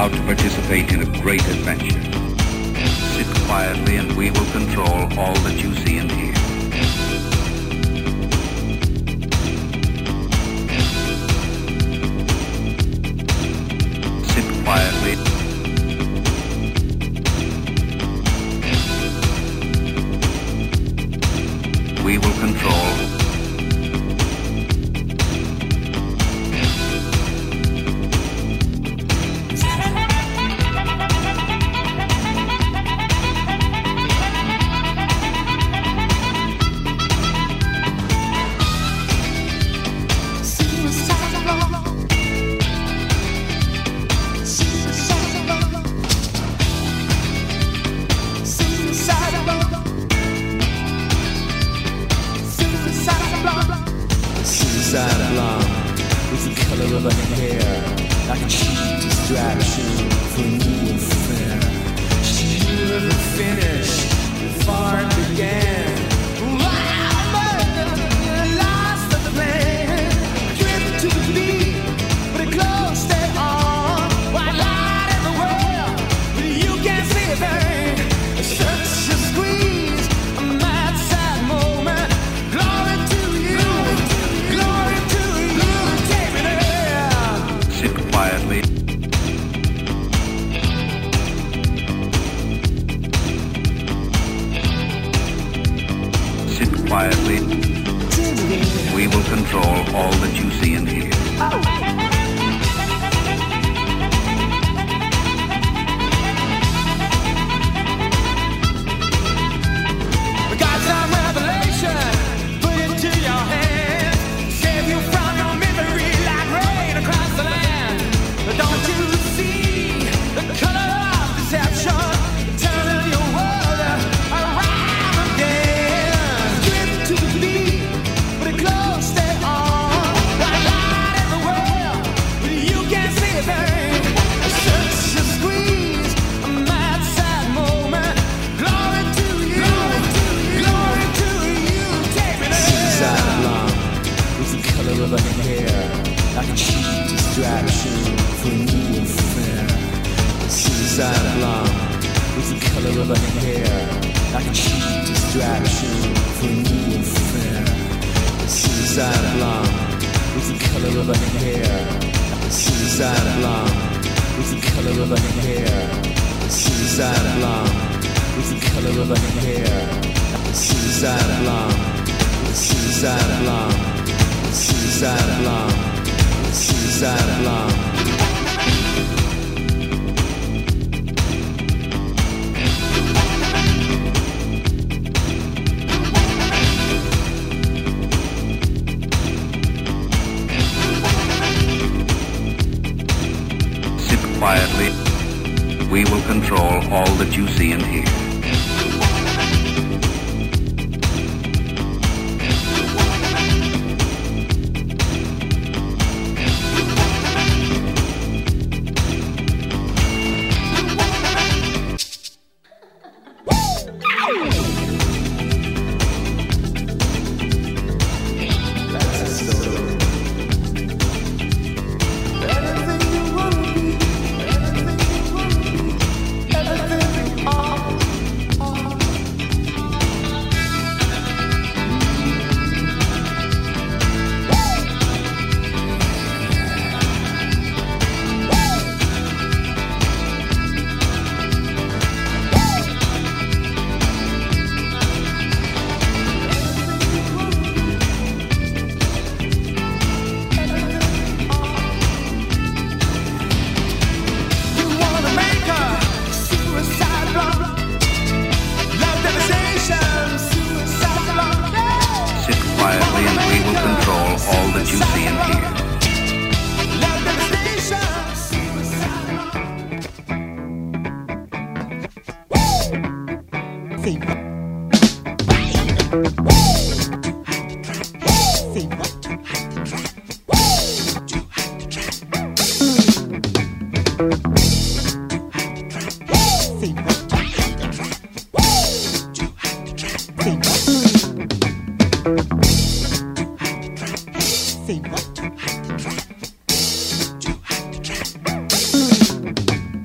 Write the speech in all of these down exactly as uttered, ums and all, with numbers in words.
about to participate in a great adventure. Sit quietly and we will control all that you see and hear. Sit quietly. We will control. Quietly, we will control all that you see and hear. We got some revelation, put it to your hand, save you from your misery like rain across the land. But don't you see the color of deception, turning your world around again? To the beat, but it close, stay on. Got a light in the world, but you can't see a thing. Such a squeeze, a mad, sad moment. Glory to you, glory to you. Take me there. Suicide blonde with the color of her hair, like a cheap distraction for a new affair. Suicide blonde with the color of her hair, like a cheap distraction for a new affair. Suicide blonde with the color of her hair. Suicide blonde with the color of her hair. Suicide blonde with the color of her hair. Suicide blonde. Suicide blonde. Suicide blonde. Suicide blonde. Quietly, we will control all that you see and hear. Say what?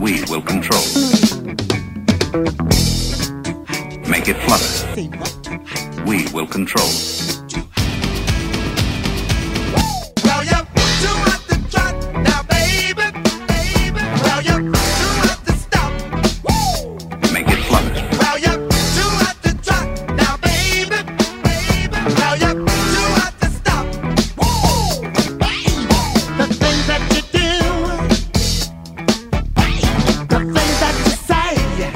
We will control. Make it flutter. We will control. Well, you're too hot to trot now, baby, baby. Well, you're too hot to stop. Make it flutter. Well, you're too hot to trot now, baby, baby. Well, you're too hot to stop. The things that you do, the things that you say,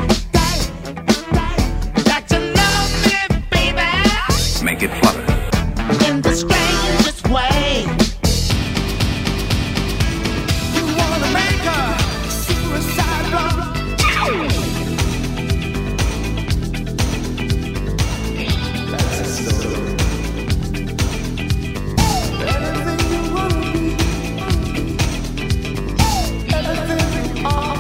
that you love me, baby, Make it flutter. in the strangest way. You wanna make a suicide bomb? That's a story. Anything you wanna be, anything you are.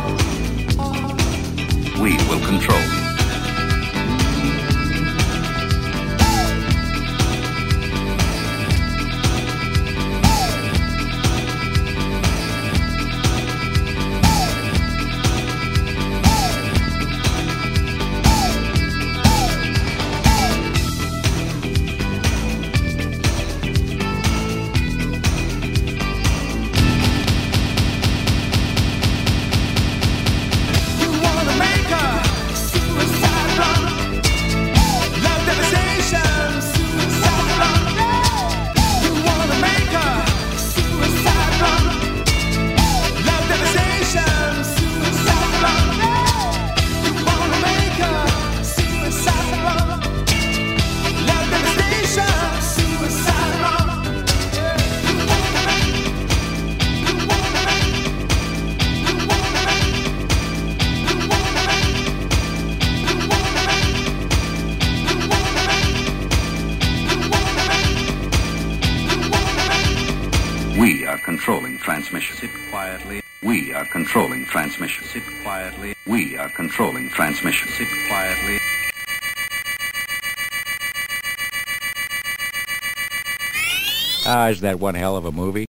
We will control. You wanna make a suicide bomb? Love devastation, suicide bomb. You wanna make a suicide bomb? Love devastation, suicide bomb. You wanna make a suicide bomb? Love devastation, suicide bomb. You wanna make, you wanna make, you wanna make. We are controlling transmission. Sit quietly. We are controlling transmission. Sit quietly. We are controlling transmission. Sit quietly. Ah, isn't that one hell of a movie?